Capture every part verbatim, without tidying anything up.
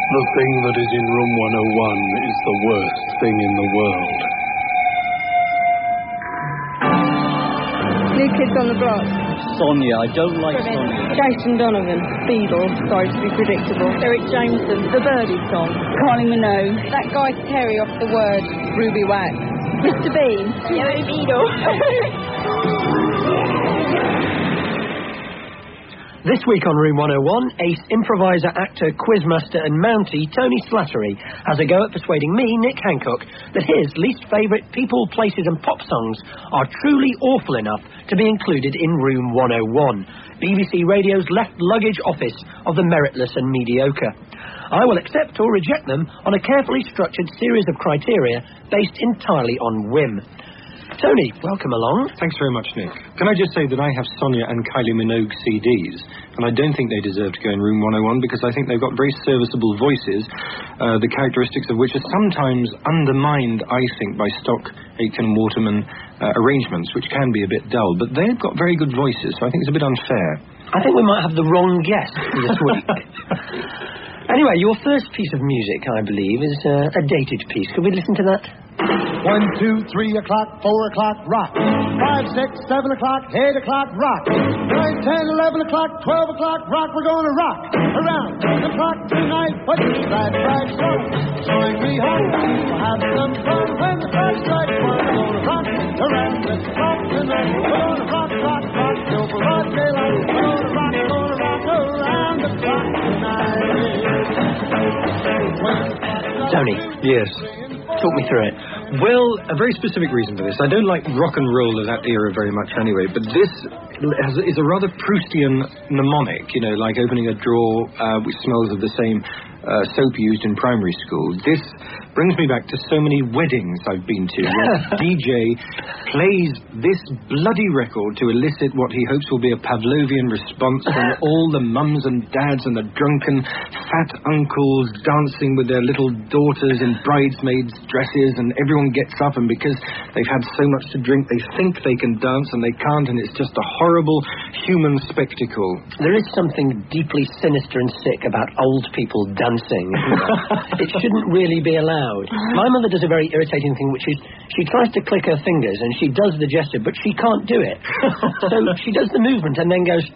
The thing that is in room one oh one is the worst thing in the world. New Kids on the Block. Sonia, I don't like Sonia. Jason Donovan, Beadle, sorry to be predictable. Eric Jameson, The Birdie Song. Kylie Minogue. That guy Terry off the word Ruby Wax. Mister Bean. Yellow Beadle. This week on Room one oh one, ace improviser, actor, quizmaster and Mountie Tony Slattery has a go at persuading me, Nick Hancock, that his least favourite people, places and pop songs are truly awful enough to be included in Room one oh one, B B C Radio's left luggage office of the meritless and mediocre. I will accept or reject them on a carefully structured series of criteria based entirely on whim. Tony, welcome along. Thanks very much, Nick. Can I just say that I have Sonia and Kylie Minogue C Ds, and I don't think they deserve to go in Room one oh one because I think they've got very serviceable voices, uh, the characteristics of which are sometimes undermined, I think, by stock Aitken Waterman uh, arrangements, which can be a bit dull. But they've got very good voices, so I think it's a bit unfair. I think we might have the wrong guest this week. Anyway, your first piece of music, I believe, is uh, a dated piece. Could we listen to that? One, two, three o'clock, four o'clock, rock. Five, six, seven o'clock, eight o'clock, rock. Nine, ten, eleven o'clock, twelve o'clock, rock. We're going to rock around the clock tonight. Put your glad right on. Join me home. We'll have some fun when the clock strikes one. We're going to rock around the clock tonight. We're going to rock, rock, rock till broad daylight. We're going to rock, going to rock around the clock tonight. Tony. Yes. Talk me through it. Well, a very specific reason for this. I don't like rock and roll of that era very much anyway, but this has, is a rather Proustian mnemonic, you know, like opening a drawer uh, which smells of the same uh, soap used in primary school. This brings me back to so many weddings I've been to where D J plays this bloody record to elicit what he hopes will be a Pavlovian response from all the mums and dads and the drunken fat uncles dancing with their little daughters in bridesmaids' dresses, and everyone gets up, and because they've had so much to drink they think they can dance and they can't, and it's just a horrible human spectacle. There is something deeply sinister and sick about old people dancing. It shouldn't really be allowed. My mother does a very irritating thing, which is she tries to click her fingers and she does the gesture, but she can't do it. So she does the movement and then goes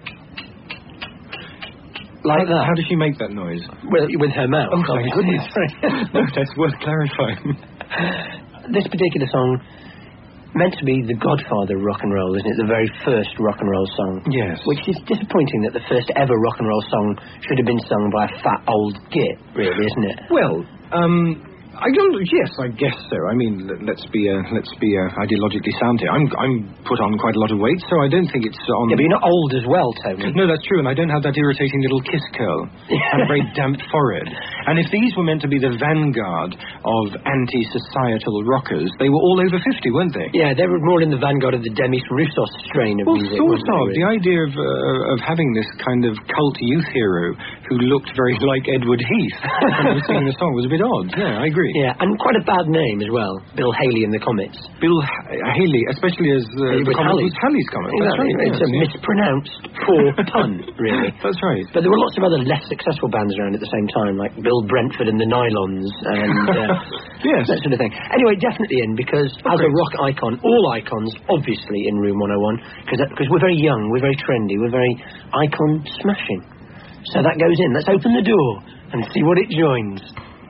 like how, that. How does she make that noise? Well, with her mouth. Oh my goodness. No, that's worth clarifying. This particular song meant to be the godfather of rock and roll, isn't it? The very first rock and roll song. Yes. Which is disappointing that the first ever rock and roll song should have been sung by a fat old git, really, isn't it? Well, um... I don't. Yes, I guess so. I mean, let's be uh, let's be uh, ideologically sound here. I'm I'm put on quite a lot of weight, so I don't think it's on. Yeah, but you're not old as well, Tony. No, that's true, and I don't have that irritating little kiss curl and a very damp forehead. And if these were meant to be the vanguard of anti-societal rockers, they were all over fifty, weren't they? Yeah, they were more in the vanguard of the Demis Roussos strain of well, music. Sort wasn't of. it, really? The idea of uh, of having this kind of cult youth hero who looked very like Edward Heath when he was singing the song was a bit odd. Yeah, I agree. Yeah, and quite a bad name as well. Bill Haley in the Comets. Bill H- Haley, especially as uh, it the was Comet Halley. was Halley's Comet. That's Exactly. right. It's yes, a yes. mispronounced poor pun, really. That's right. But there were lots of other less successful bands around at the same time, like Bill Brentford and the Nylons, and uh, yes. that sort of thing. Anyway, definitely in, because as a rock icon, all icons, obviously in Room one oh one, because we're very young, we're very trendy, we're very icon smashing. So that goes in. Let's open the door and see what it joins.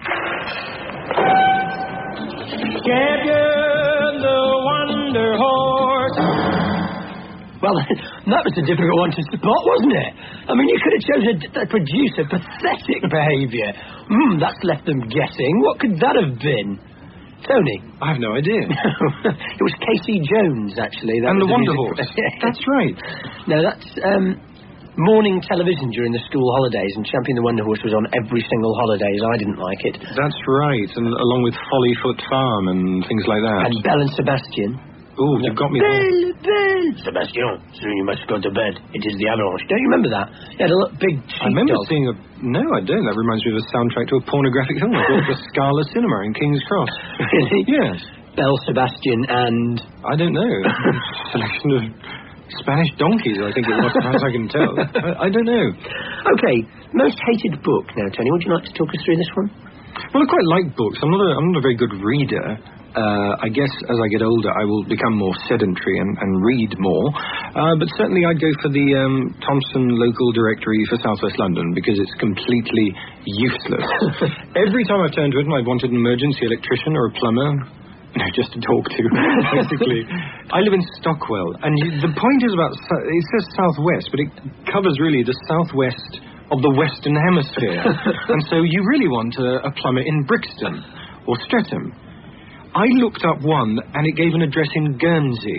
Champion the Wonder Horse. Well, that was a difficult one to spot, wasn't it? I mean, you could have chosen a, a producer pathetic behaviour. Hmm, that's left them guessing. What could that have been? Tony? I have no idea. It was Casey Jones, actually. That and was the Wonder music... Horse. That's right. No, that's um, morning television during the school holidays, and Champion the Wonder Horse was on every single holidays. I didn't like it. That's right, and along with Follyfoot Farm and things like that. And Belle and Sebastian. Oh, you've got me Belle, Belle, Sebastian, soon you must go to bed. It is the avalanche. Don't you remember that? He had a little big I remember sheepdog. seeing a... No, I don't. That reminds me of a soundtrack to a pornographic film. I bought the Scala Cinema in King's Cross. Really? Yes. Belle, Sebastian, and... I don't know. Selection of Spanish donkeys, I think it was, as far as I can tell. I, I don't know. Okay, most hated book now, Tony. Would you like to talk us through this one? Well, I quite like books. I'm not a, I'm not a very good reader. Uh, I guess as I get older, I will become more sedentary and, and read more. Uh, but certainly I'd go for the um, Thompson Local Directory for South West London, because it's completely useless. Every time I've turned to it and I've wanted an emergency electrician or a plumber, no, just to talk to, basically. I live in Stockwell, and you, the point is about, it says Southwest, but it covers really the southwest of the Western Hemisphere. And so you really want a, a plumber in Brixton or Streatham. I looked up one, and it gave an address in Guernsey.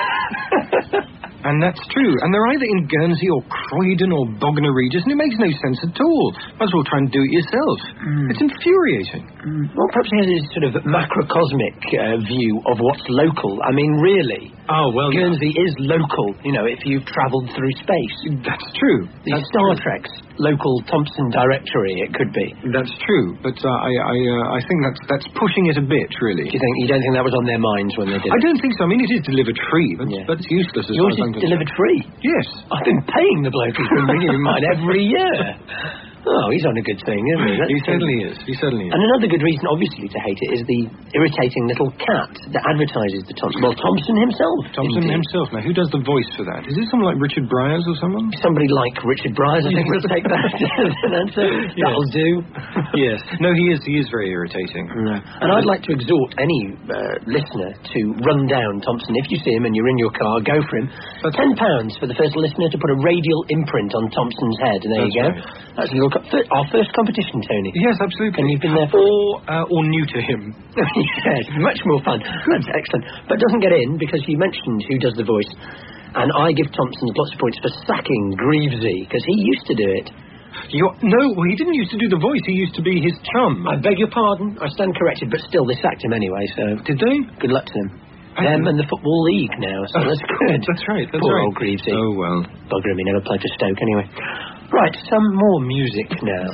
And that's true. And they're either in Guernsey or Croydon or Bognor Regis, and it makes no sense at all. Might as well try and do it yourself. Mm. It's infuriating. Mm. Well, perhaps he has his sort of macrocosmic uh, view of what's local. I mean, really. Oh, well... Guernsey is local, you know, if you've travelled through space. That's true. The that's Star true. Trek's local Thompson Directory, it could be. That's true, but uh, I I, uh, I think that's that's pushing it a bit, really. Do you think you don't think that was on their minds when they did I it? don't think so. I mean, it is delivered free, but yeah. That's useless as Yours far as I'm is delivered free? Yes. I've been paying the bloke who's been bringing me mine every year. Oh, he's on a good thing, isn't he? That's he certainly is. He certainly is. And another good reason, obviously, to hate it is the irritating little cat that advertises the Thompson. Well, Thompson himself. Thompson indeed. himself. Now, who does the voice for that? Is it someone like Richard Bryars or someone? Somebody like Richard Bryars, I think, will take that as an answer. Yes. That'll do. Yes. No, he is. He is very irritating. No. And I'd like to exhort any uh, listener to run down Thompson. If you see him and you're in your car, go for him. That's Ten pounds for the first listener to put a radial imprint on Thompson's head. And there That's you go. Right. That's a little co- our first competition, Tony. Yes, absolutely. And you've been there for... Or, uh, or new to him. Yes, much more fun. That's excellent. But doesn't get in because you mentioned who does the voice. And I give Thompson lots of points for sacking Greavesy, because he used to do it. You're, no, well, he didn't used to do the voice. He used to be his chum. I beg your pardon. I stand corrected, but still, they sacked him anyway, so... Did they? Good luck to them. Them and the Football League now, so that's good. That's right, that's Poor right. old Greavesy. Oh, well. Bugger him, he never played for Stoke anyway. Right, some more music now.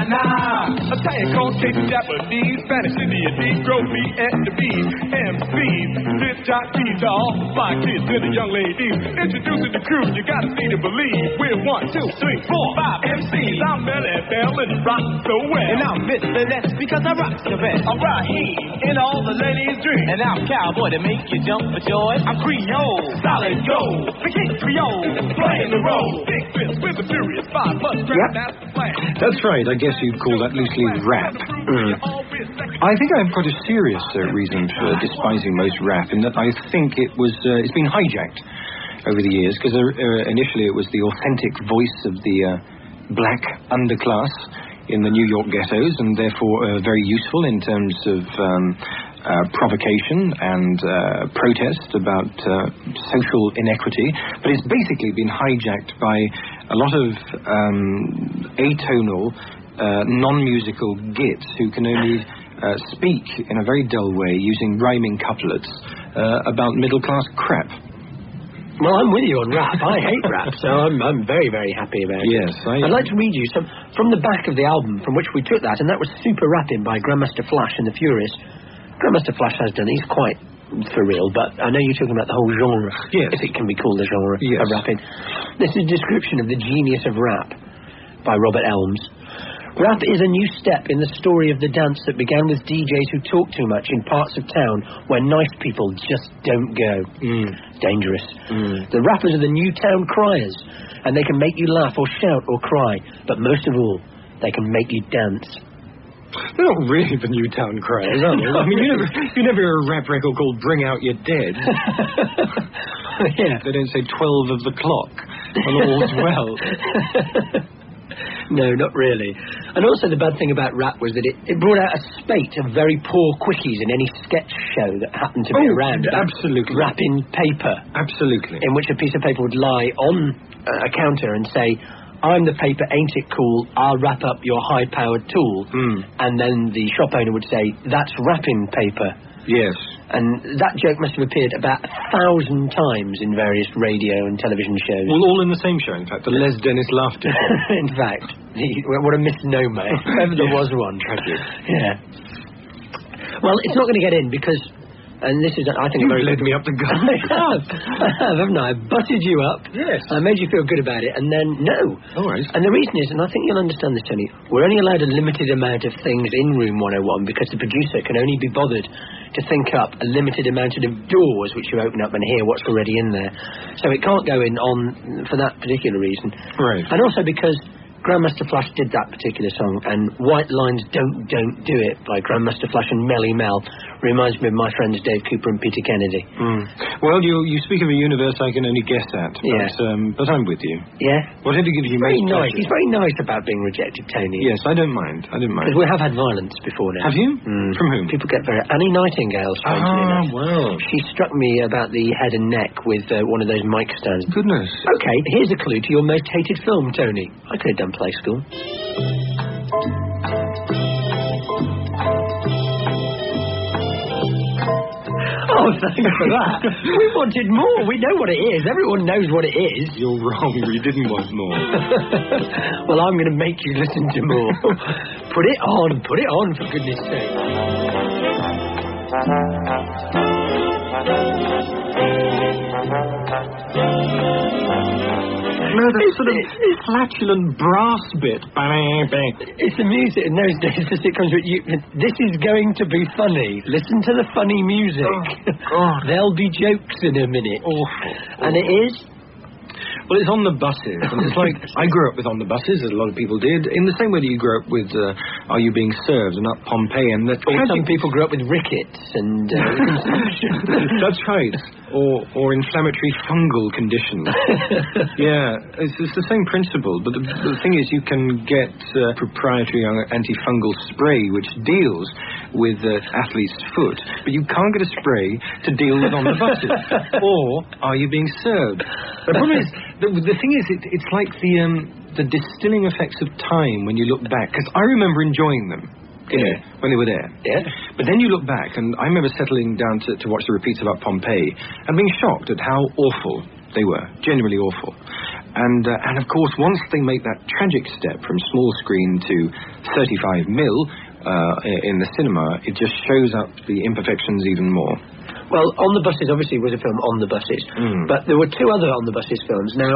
Nah, a giant cold cake Japanese, Spanish Indian, Negro, me and the bees, M Cs, this jockeys, all fine kids and the young ladies. Introducing the crew, you gotta see to believe. We're one, two, three, four, five M Cs. I'm Melly Bell and rock so well. And I'm Miss Vanessa because I rock the best. I'm Raheem in all the ladies' dreams. And I'm Cowboy to make you jump for joy. I'm Creole, solid gold, the King Creole, playing the role. Big fist with the furious five. Yep. That's right. I guess you'd call that loosely rap. Mm. I think I have quite a serious uh, reason for despising most rap, in that I think it was uh, it's been hijacked over the years, because uh, uh, initially it was the authentic voice of the uh, black underclass in the New York ghettos, and therefore uh, very useful in terms of um, uh, provocation and uh, protest about uh, social inequity. But it's basically been hijacked by a lot of um, atonal, uh, non-musical gits who can only uh, speak in a very dull way using rhyming couplets uh, about middle-class crap. Well, I'm with you on rap. I hate rap, so I'm, I'm very, very happy about it. Yes, I... I'd like to read you some from the back of the album from which we took that, and that was Super Rapping by Grandmaster Flash and the Furious. Grandmaster Flash has done, he's quite for real, but I know you're talking about the whole genre, yes. if it can be called a genre yes. of rapping. This is a description of the genius of rap by Robert Elms. Rap is a new step in the story of the dance that began with D Js who talk too much in parts of town where nice people just don't go. Mm. Dangerous. Mm. The rappers are the new town criers, and they can make you laugh or shout or cry, but most of all, they can make you dance. They're not really the new town criers, are they? No, I mean, you really. never, you never hear a rap record called Bring Out Your Dead. Yeah. They don't say twelve of the clock and all's well. No, not really. And also the bad thing about rap was that it, it brought out a spate of very poor quickies in any sketch show that happened to be oh, around. Absolutely. Rap in paper. Absolutely. In which a piece of paper would lie on uh, a counter and say, I'm the paper, ain't it cool? I'll wrap up your high-powered tool. Mm. And then the shop owner would say, that's wrapping paper. Yes. And that joke must have appeared about a thousand times in various radio and television shows. Well, all in the same show, in fact. The Les Dennis Laughter. In fact. The, what a misnomer, if ever there was one. Tragic. Yeah. Well, it's not going to get in because And this is, I think, You've very... led me up the gun. I have, I have, haven't I? I butted you up. Yes. I made you feel good about it, and then, no. All right. And the reason is, and I think you'll understand this, Tony, we're only allowed a limited amount of things in Room one oh one because the producer can only be bothered to think up a limited amount of doors which you open up and hear what's already in there. So it can't go in on for that particular reason. Right. And also because Grandmaster Flash did that particular song, and White Lines Don't Don't Do It by Grandmaster Flash and Melly Mel reminds me of my friends Dave Cooper and Peter Kennedy. Mm. Well, you you speak of a universe I can only guess at, but, yeah. um, but I'm with you. Yeah? Whatever gives you Very most nice. pleasure. He's very nice about being rejected, Tony. Yes, I don't mind. I don't mind. Because we have had violence before now. Have you? Mm. From whom? People get very... Annie Nightingale, strangely Ah, enough. well. She struck me about the head and neck with uh, one of those mic stands. Goodness. Okay, here's a clue to your most hated film, Tony. I could have done Play School. Oh, thanks for that. We wanted more. We know what it is. Everyone knows what it is. You're wrong. We didn't want more. Well, I'm going to make you listen to more. Put it on. Put it on, for goodness sake. No, that sort of flatulent brass bit. It's the music in those days, the sitcoms. You, this is going to be funny. Listen to the funny music. Oh, God. There'll be jokes in a minute. Awful. And it is... Well, it's on the buses. And it's like, I grew up with on the buses, as a lot of people did, in the same way that you grew up with uh, Are You Being Served and Up Pompeii. And the or some people grew up with rickets and... Uh, That's right. Or, or inflammatory fungal conditions. Yeah, it's, it's the same principle. But the, the thing is, you can get uh, proprietary antifungal spray which deals with the uh, athlete's foot, but you can't get a spray to deal with on the buses. Or Are You Being Served? The problem is, the, the thing is, it, it's like the um, the distilling effects of time when you look back. Because I remember enjoying them. You know, when they were there. Yeah. But then you look back, and I remember settling down to, to watch the repeats about Pompeii and being shocked at how awful they were. Genuinely awful. And, uh, and of course, once they make that tragic step from small screen to thirty-five mil uh, in the cinema, it just shows up the imperfections even more. Well, On the Buses obviously was a film on the buses, mm. but there were two other On the Buses films. Now,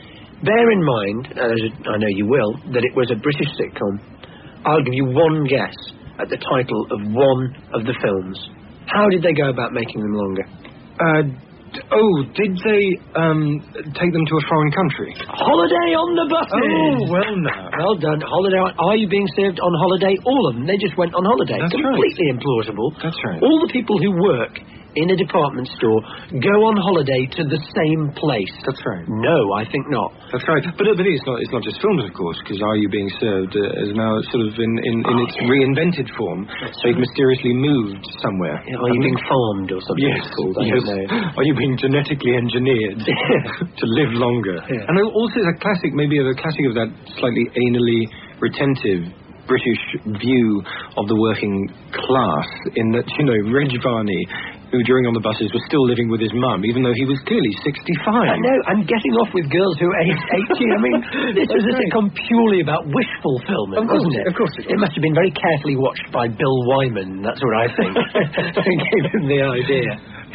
bear in mind, as I know you will, that it was a British sitcom. I'll give you one guess at the title of one of the films. How did they go about making them longer? Uh, d- oh, did they um, take them to a foreign country? Holiday on the Buses! Oh, well now. Well done. Holiday on, Are You Being Served on Holiday? All of them. They just went on holiday. That's Completely right. implausible. That's right. All the people who work in a department store go on holiday to the same place. That's right. No, I think not. That's right. But, uh, but it's not it's not just films, of course, because Are You Being Served uh, is now sort of in, in, in oh, its yeah. reinvented form. That's They've right. mysteriously moved somewhere. Yeah, are you being farmed or something? Yes. It's called, I yes. don't know. Are you being genetically engineered to live longer? Yeah. And also a classic, maybe a classic of that slightly anally retentive British view of the working class, in that, you know, Reg Varney, who during On the Buses was still living with his mum, even though he was clearly sixty-five. I know, and getting off with girls who are aged eighteen. I mean, this was a right. sitcom purely about wish fulfillment, Of course, wasn't it? of course it was. It must have been very carefully watched by Bill Wyman, that's what I think, who gave him the idea.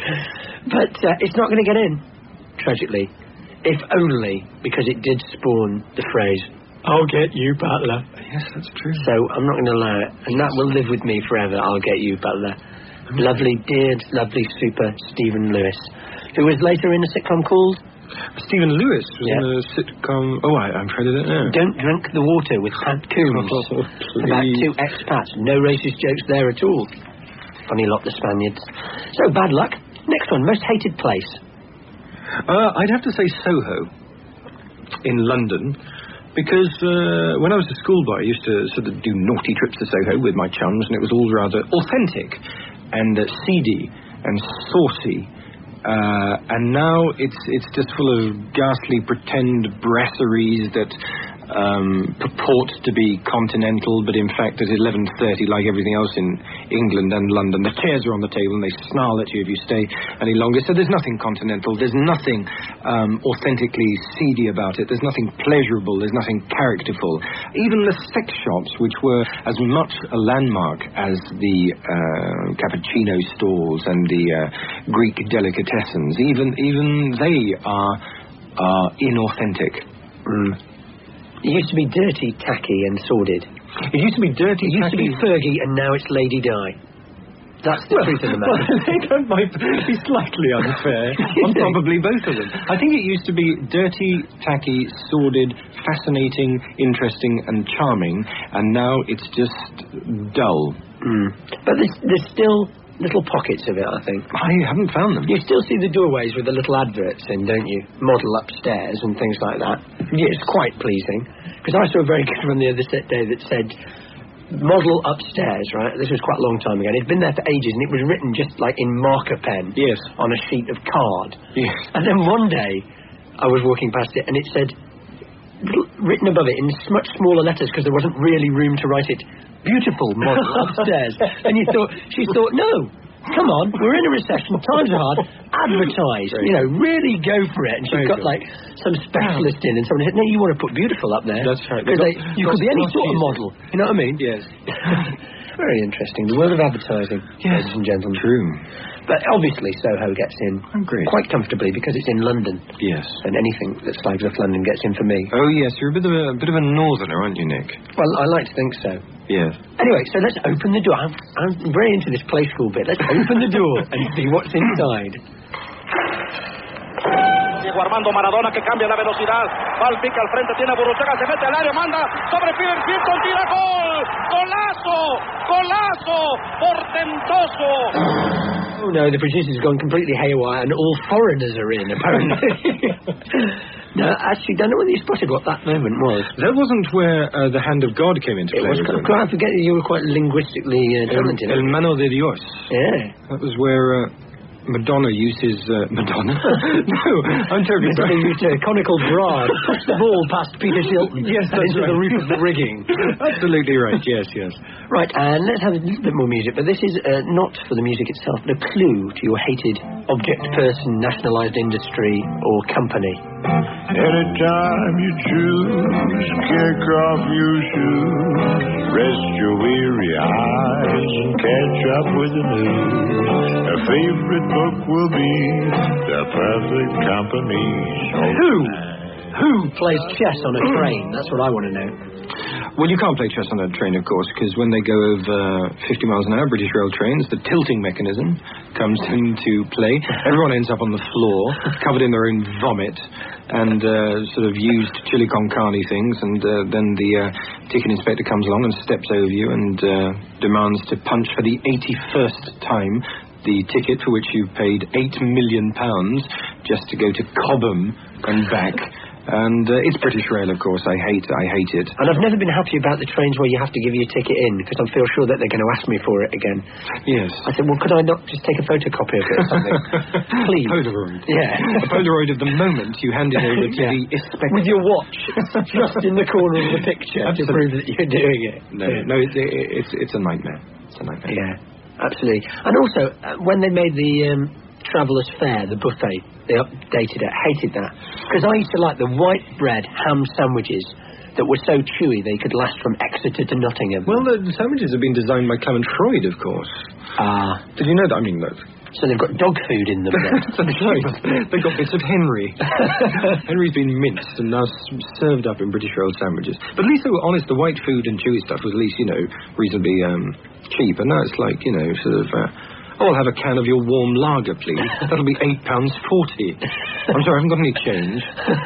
But uh, it's not going to get in, tragically, if only because it did spawn the phrase, I'll get you, butler. Yes, that's true. So I'm not going to allow it, and that will live with me forever, I'll get you, butler. Lovely, dear, lovely, super Stephen Lewis, who was later in a sitcom called... Stephen Lewis was Yeah. in a sitcom... Oh, I, I'm afraid I don't know. Don't Drink the Water with Pat Coombs. Oh, About please. two expats. No racist jokes there at all. Funny lot, the Spaniards. So, bad luck. Next one, most hated place. Uh, I'd have to say Soho in London, because uh, when I was a schoolboy, I used to sort of do naughty trips to Soho with my chums, and it was all rather authentic and uh, seedy and saucy. Uh, and now it's it's just full of ghastly pretend brasseries that um, purport to be continental, but in fact at eleven thirty, like everything else in England and London, the chairs are on the table and they snarl at you if you stay any longer. So there's nothing continental, there's nothing um, authentically seedy about it, there's nothing pleasurable, there's nothing characterful. Even the sex shops, which were as much a landmark as the uh, cappuccino stalls and the uh, Greek delicatessens, even even they are, are inauthentic. Mm. It used to be dirty, tacky and sordid. It used to be dirty, It used tacky. to be Fergie and now it's Lady Di. That's the well, truth of the matter. Well, they don't might be slightly unfair on probably both of them. I think it used to be dirty, tacky, sordid, fascinating, interesting and charming, and now it's just dull. Mm. But there's, there's still little pockets of it, I think. I haven't found them. You still see the doorways with the little adverts in, don't you? Model upstairs and things like that. Yeah, it's quite pleasing. Because I saw a very good one the other day that said, model upstairs, right? This was quite a long time ago. And it'd been there for ages, and it was written just like in marker pen. Yes. On a sheet of card. Yes. And then one day, I was walking past it, and it said, written above it in much smaller letters, because there wasn't really room to write it, beautiful model upstairs. And you thought, she thought, no, come on, we're in a recession, times are hard, advertise, you know, really go for it. And she's got like some specialist in, and someone said, no, you want to put beautiful up there. That's right. Because you could be any sort of model, you know what I mean? Yes. Very interesting, the world of advertising, yes. ladies and gentlemen. True. But obviously Soho gets in Great. quite comfortably because it's in London. Yes. And anything that slags off London gets in for me. Oh, yes, you're a bit of a, a bit of a northerner, aren't you, Nick? Well, I like to think so. Yes. Anyway, so let's open the door. I'm, I'm very into this play school bit. Let's open the door and see what's inside. Diego Armando Maradona que cambia la velocidad. Va al pique al frente, tiene Burruchaga, se mete al área, manda sobre Peterson, tira gol. Golazo, golazo, portentoso. Oh no, the producer's gone completely haywire and all foreigners are in, apparently. No, actually, don't know whether you spotted what that moment was. That wasn't where uh, the hand of God came into It play. was. Was I forget that you were quite linguistically uh, talented. El, El Mano de Dios. Yeah. That was where... Uh, Madonna uses uh, Madonna. No, I'm terribly Madonna used a conical bra to push the ball past Peter Shilton. Yes, that's into right. the roof of the rigging. Absolutely right. Yes, yes. Right, and let's have a little bit more music. But this is uh, not for the music itself, but a clue to your hated object, person, nationalised industry, or company. Anytime you choose, kick off your shoes, rest your weary eyes, and catch up with the news. A favorite book will be the perfect company. Who? Who plays chess on a train? That's what I want to know. Well, you can't play chess on a train, of course, because when they go over fifty miles an hour, British rail trains, the tilting mechanism comes into play. Everyone ends up on the floor, covered in their own vomit, and uh, sort of used chili con carne things, and uh, then the uh, ticket inspector comes along and steps over you and uh, demands to punch for the eighty-first time the ticket for which you paid eight million pounds just to go to Cobham and back. And uh, it's British Rail, of course. I hate I hate it. And I've never been happy about the trains where you have to give your ticket in, because I feel sure that they're going to ask me for it again. Yes. I said, well, could I not just take a photocopy of it or something? Please. Polaroid. Yeah. A Polaroid of the moment you hand it over to yeah. the inspector. With your watch just in the corner of the picture to prove that you're doing it. No, yeah. no, it, it, it's it's a nightmare. It's a nightmare. Yeah, absolutely. And also, uh, when they made the um, Traveller's Fare, the buffet, they updated it. Hated that. Because I used to like the white bread ham sandwiches that were so chewy they could last from Exeter to Nottingham. Well, the sandwiches have been designed by Clement Freud, of course. Ah. Did you know that? I mean, look. So they've got dog food in them. That's right. They've got bits of Henry. Henry's been minced and now served up in British Rail sandwiches. But at least they were honest. The white food and chewy stuff was at least, you know, reasonably um, cheap. And now it's like, you know, sort of... Uh, oh, I'll have a can of your warm lager, please. That'll be eight pounds forty. I'm sorry, I haven't got any change.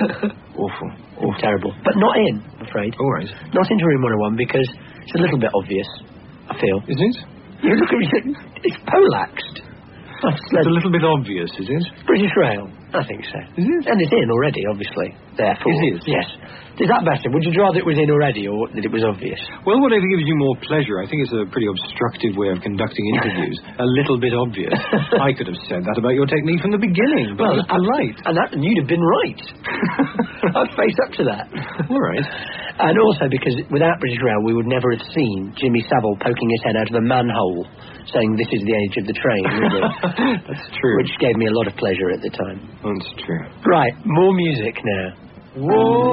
Awful. Awful. Terrible. But not in, I'm afraid. All right. Not into Room one oh one because it's a little bit obvious, I feel. Is it? You look at it, it's polaxed. It's a little bit obvious, is it? British Rail, I think so. Is it? And it's in already, obviously. therefore. Is it? Yes. Is that better? Would you rather it was in already or that it was obvious? Well, whatever gives you more pleasure. I think it's a pretty obstructive way of conducting interviews. A little bit obvious. I could have said that about your technique from the beginning, but well, I was polite. And, that, and you'd have been right. I'd face up to that. All right. And also because without British Rail, we would never have seen Jimmy Savile poking his head out of a manhole saying, this is the age of the train, would we? That's true. Which gave me a lot of pleasure at the time. That's true. Right, more music now. Whoa,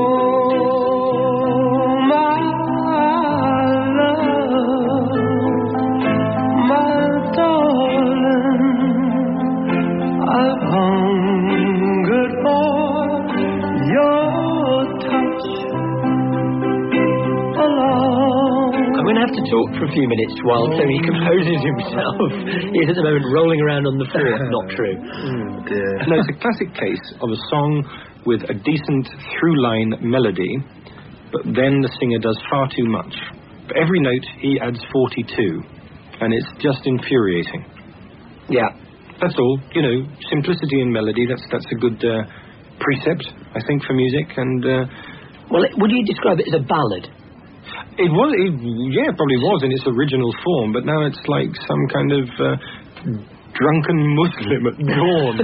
my love, my darling, I've hungered for your touch alone. I'm going to have to talk for a few minutes while Tony composes himself. He's at the moment rolling around on the floor. Not true. Mm, dear. No, it's a classic case of a song with a decent through-line melody, but then the singer does far too much. For every note, he adds forty-two, and it's just infuriating. Yeah. That's all. You know, simplicity in melody, that's that's a good uh, precept, I think, for music. And uh, well, would you describe it as a ballad? It was, it, yeah, it probably was in its original form, but now it's like some kind of Uh, drunken Muslim at dawn,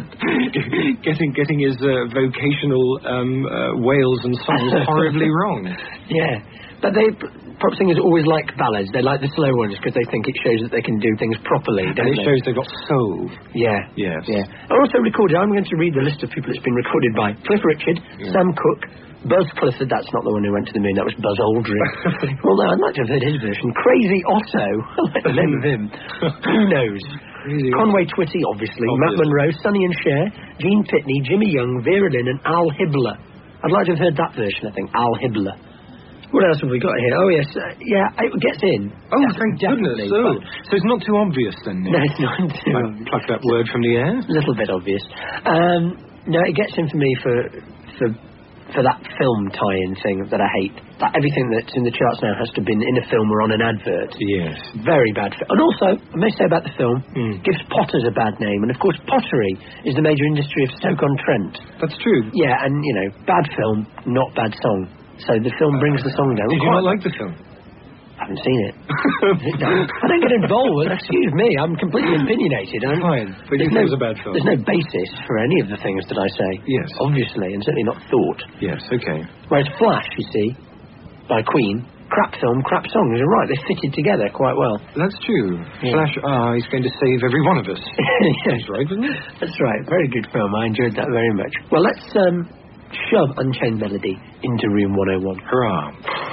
getting getting his uh, vocational um, uh, wails and songs horribly wrong. Yeah, but they pop singers always like ballads. They like the slow ones because they think it shows that they can do things properly. Don't and it they? shows they've got soul. Yeah. Yes. Yeah. I also recorded. I'm going to read the list of people it's been recorded by: Cliff Richard, yeah. Sam Cooke, Buzz Clifford. That's not the one who went to the moon. That was Buzz Aldrin. Well, no, I'd like to have heard his version. Crazy Otto. I like the name of him. Who knows? Really Conway Twitty, obviously, obviously. Matt Monro, Sonny and Cher, Gene Pitney, Jimmy Young, Vera Lynn, and Al Hibbler. I'd like to have heard that version, I think. Al Hibbler. What else have we got here? Oh, yes. Uh, yeah, it gets in. Oh, Def- thank goodness. So, so it's not too obvious, then, Nick? No, it's not too I obvious. Pluck that word from the air? A little bit obvious. Um, no, it gets in for me for... for for that film tie-in thing that I hate. That everything that's in the charts now has to have been in a film or on an advert. Yes. Very bad. Fi- and also, I may say about the film, mm. gives potters a bad name. And of course, pottery is the major industry of Stoke-on-Trent. That's true. Yeah, and, you know, bad film, not bad song. So the film brings the song down. Did you not like the film? I haven't seen it. No, I don't get involved. Excuse me, I'm completely opinionated. I'm, Fine, but you think it was a bad film. There's no basis for any of the things that I say. Yes. Obviously, and certainly not thought. Yes, okay. Whereas Flash, you see, by Queen, crap film, crap song. You're right, they fitted together quite well. That's true. Yeah. Flash, ah, he's going to save every one of us. Yes. That's right, isn't it? That's right, very good film. I enjoyed that very much. Well, let's um, shove Unchained Melody into Room one oh one. Hurrah.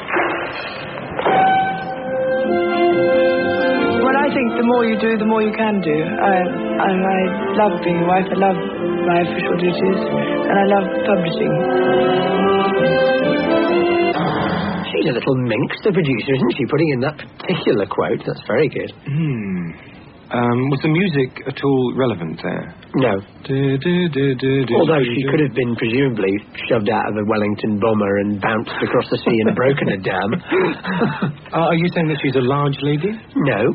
I think the more you do, the more you can do. I, and I love being a wife. I love my official duties, and I love publishing. She's a little minx, the producer, isn't she? Putting in that particular quote. That's very good. Hmm. Um, was the music at all relevant there? No. Du, du, du, du, du, Although du, she du. could have been presumably shoved out of a Wellington bomber and bounced across the sea and broken a dam. Uh, are you saying that she's a large lady? No.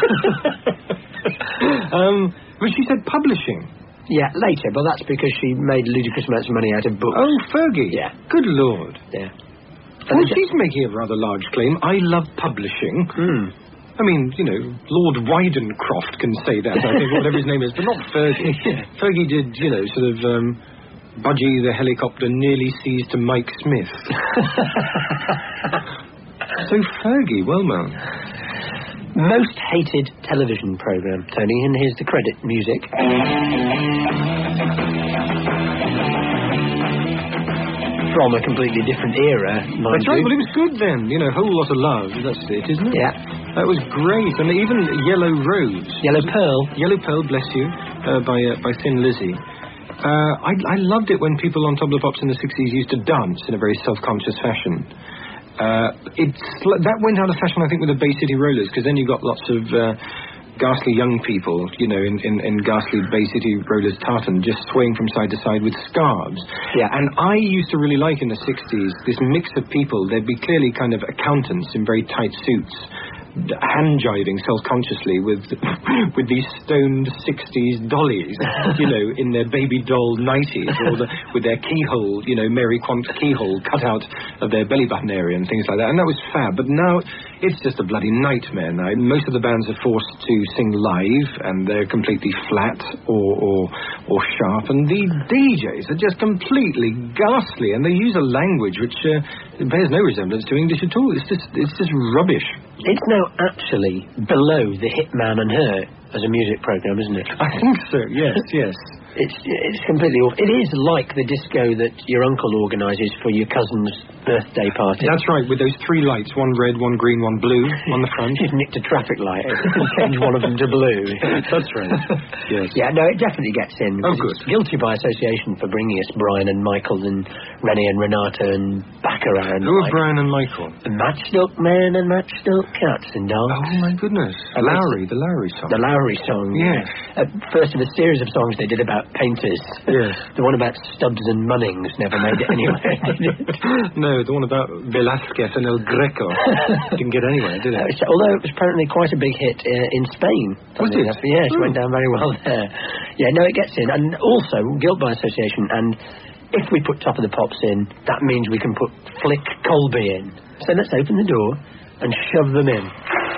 um, but she said publishing. Yeah, later, but that's because she made ludicrous amounts of money out of books. Oh, Fergie. Yeah. Good Lord. Yeah. Well, she's making a rather large claim. I love publishing. Hmm. I mean, you know, Lord Wydencroft can say that, I think, whatever his name is, but not Fergie. Yeah. Fergie did, you know, sort of, um, Budgie the helicopter nearly sees to Mike Smith. So Fergie, well known. Most hated television programme, Tony, and here's the credit music. From a completely different era, mind That's right, you. well, it was good then. You know, Whole Lot of Love, that's it, isn't it? Yeah. That was great. And even Yellow Rose. Yellow Pearl. Yellow Pearl, bless you, uh, by uh, by Thin Lizzy. Uh, I, I loved it when people on Top of the Pops in the sixties used to dance in a very self-conscious fashion. Uh, it's that went out of fashion, I think, with the Bay City Rollers, because then you got lots of uh, ghastly young people, you know, in, in, in ghastly Bay City Rollers tartan, just swaying from side to side with scarves. Yeah. And I used to really like in the sixties this mix of people. There'd be clearly kind of accountants in very tight suits, hand-jiving self-consciously with with these stoned sixties dollies, you know, in their baby doll nighties, or the, with their keyhole, you know, Mary Quant keyhole cut out of their belly button area and things like that. And that was fab. But now it's just a bloody nightmare now. Most of the bands are forced to sing live, and they're completely flat or or, or sharp. And the D Js are just completely ghastly, and they use a language which uh, bears no resemblance to English at all. It's just it's just rubbish. It's now actually below The Hitman and Her as a music programme, isn't it? I think so, yes, yes. It's it's completely awful. It is like the disco that your uncle organises for your cousin's birthday party. That's right, with those three lights, one red, one green, one blue on the front. He's nicked a traffic light and changed one of them to blue. That's right. Yes. Yeah, no, it definitely gets in. Oh, good. It's guilty by association for bringing us Brian and Michael and Rennie and Renata and Baccarat. And Who are like, Brian and Michael? The Matchstick Men and Matchstick Cats and Dogs. Oh, my goodness. And Lowry, the Lowry song. The Lowry song. Yes. Uh, first of a series of songs they did about painters. Yes. The one about Stubbs and Munnings never made it anywhere, did it? No, the one about Velázquez and El Greco didn't get anywhere, did it? Uh, although it was apparently quite a big hit uh, in Spain. Was it? Enough. Yes, it Oh. went down very well there. Yeah, no, it gets in. And also, guilt by association, and if we put Top of the Pops in, that means we can put Flick Colby in. So let's open the door and shove them in.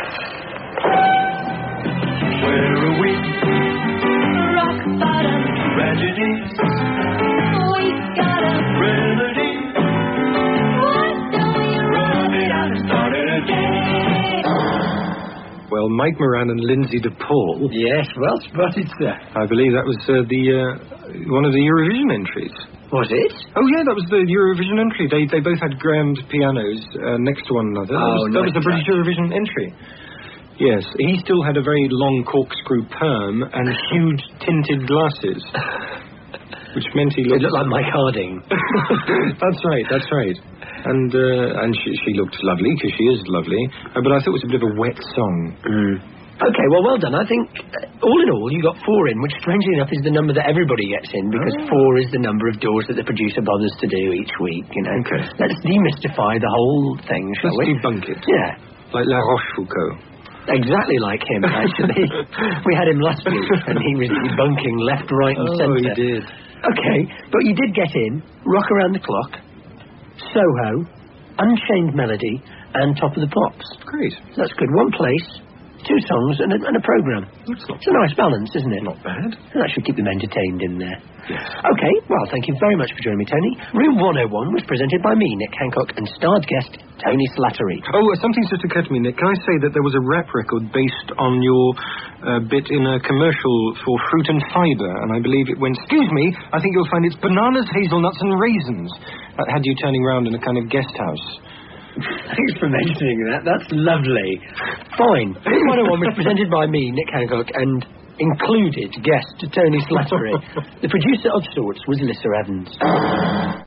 Where are we? Rock bottom. Tragedies. We got a remedy. Why don't we rub it out and start it again? Well, Mike Moran and Lindsay DePaul. Yes, well spotted, sir. I believe that was uh, the uh, one of the Eurovision entries. Was it? Oh, yeah, that was the Eurovision entry. They they both had grand pianos uh, next to one another. Oh, that was, that was nice the British touch. Eurovision entry. Yes, he still had a very long corkscrew perm and huge tinted glasses, which meant he It looked... looked like Mike Harding. That's right, that's right. And uh, and she, she looked lovely, because she is lovely. Uh, but I thought it was a bit of a wet song. Mm. Okay, well, well done. I think, uh, all in all, you got four in, which, strangely enough, is the number that everybody gets in, because Oh. four is the number of doors that the producer bothers to do each week, you know. Okay. Let's demystify the whole thing, shall Let's we? debunk it. Yeah. Like La Rochefoucauld. Exactly like him, actually. We had him last week, and he was debunking left, right, and Oh, centre. he did. Okay, but you did get in Rock Around the Clock, Soho, Unchained Melody, and Top of the Pops. Great. That's good. One place, two songs, and a, and a programme. That's not It's a nice balance, isn't it? Not bad. And that should keep them entertained in there. Yes. Okay, well, thank you very much for joining me, Tony. Room one oh one was presented by me, Nick Hancock, and starred guest Tony Slattery. Oh, uh, something's just occurred to me, Nick. Can I say that there was a rap record based on your uh, bit in a commercial for Fruit and Fibre, and I believe it went, excuse me, I think you'll find it's bananas, hazelnuts and raisins. That had you turning around in a kind of guest house. Thanks for mentioning that. That's lovely. Fine. Room one oh one was presented by me, Nick Hancock, and included guest Tony Slattery. The producer of sorts was Lissa Evans.